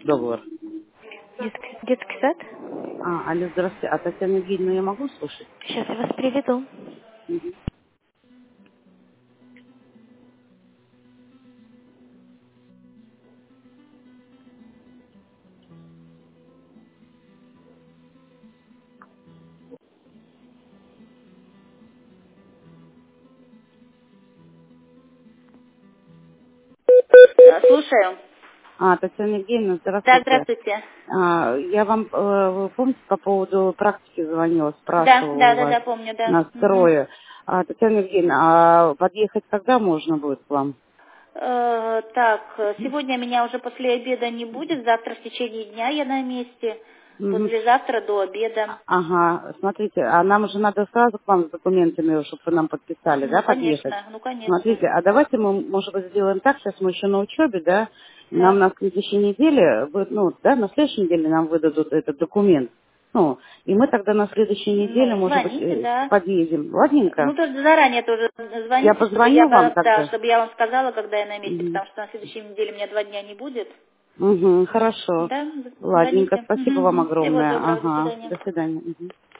договор. Детский сад? Алло, здравствуйте. А Татьяна Евгеньевна я могу слушать? Сейчас я вас приведу. Мгм. Слушаю. Татьяна Евгеньевна, Да, здравствуйте. здравствуйте. Я вам, вы помните, по поводу практики звонила, Да, спрашивала да, у да, вас да, помню, да. Мгм. настрое. Татьяна Евгеньевна, подъехать когда можно будет к вам? Так, сегодня меня уже после обеда не будет, завтра в течение дня я на месте, Мгм. послезавтра до обеда. Ага, смотрите, нам же надо сразу к вам с документами, чтобы вы нам подписали, Ну, да, подъехать? конечно, ну, конечно. Смотрите, давайте мы, может быть, сделаем так, сейчас мы еще на учебе, да, нам Так, на следующей неделе, ну, да, на следующей неделе нам выдадут этот документ, ну, и мы тогда на следующей неделе, ну, может быть, звоните, да. подъедем. Ладненько? Ну, тоже заранее тоже Я звоните, чтобы позвоню вам да, тогда? чтобы я вам сказала, когда я на месте, Угу. потому что на следующей неделе у меня 2 дня не будет. Угу, хорошо. Да, Ладненько, звоните. спасибо вам Всего огромное. доброго, до Ага, свидания. до свидания. Мгм.